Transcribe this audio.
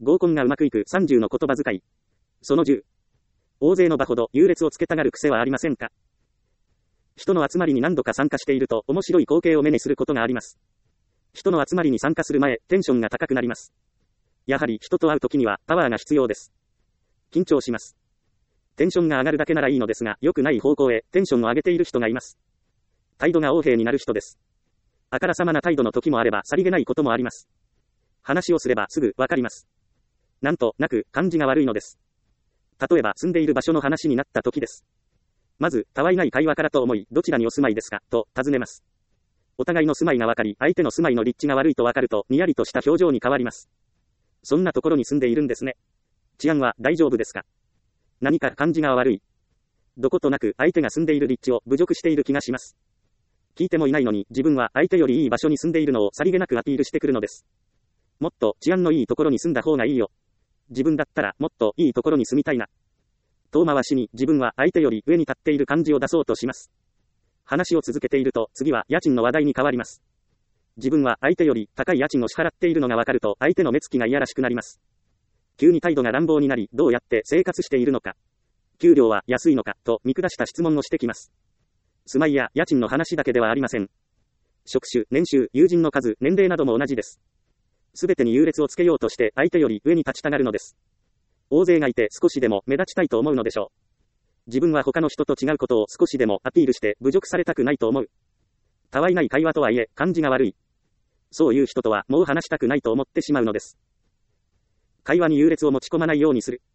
合コンがうまくいく30の言葉遣い。その10。大勢の場ほど優劣をつけたがる癖はありませんか？人の集まりに何度か参加していると面白い光景を目にすることがあります。人の集まりに参加する前、テンションが高くなります。やはり人と会うときにはパワーが必要です。緊張します。テンションが上がるだけならいいのですが、良くない方向へテンションを上げている人がいます。態度が横柄になる人です。あからさまな態度の時もあれば、さりげないこともあります。話をすればすぐわかります。なんとなく感じが悪いのです。例えば住んでいる場所の話になった時です。まず、たわいない会話からと思い、どちらにお住まいですかと尋ねます。お互いの住まいがわかり、相手の住まいの立地が悪いとわかると、にやりとした表情に変わります。そんなところに住んでいるんですね。治安は大丈夫ですか？何か感じが悪い。どことなく相手が住んでいる立地を侮辱している気がします。聞いてもいないのに自分は相手よりいい場所に住んでいるのをさりげなくアピールしてくるのです。もっと治安のいいところに住んだ方がいいよ。自分だったらもっといいところに住みたいな。遠回しに自分は相手より上に立っている感じを出そうとします。話を続けていると次は家賃の話題に変わります。自分は相手より高い家賃を支払っているのがわかると相手の目つきがいやらしくなります。急に態度が乱暴になり、どうやって生活しているのか、給料は安いのかと見下した質問をしてきます。住まいや家賃の話だけではありません。職種、年収、友人の数、年齢なども同じです。すべてに優劣をつけようとして相手より上に立ちたがるのです。大勢がいて少しでも目立ちたいと思うのでしょう。自分は他の人と違うことを少しでもアピールして侮辱されたくないと思う。たわいない会話とはいえ感じが悪い。そういう人とはもう話したくないと思ってしまうのです。会話に優劣を持ち込まないようにする。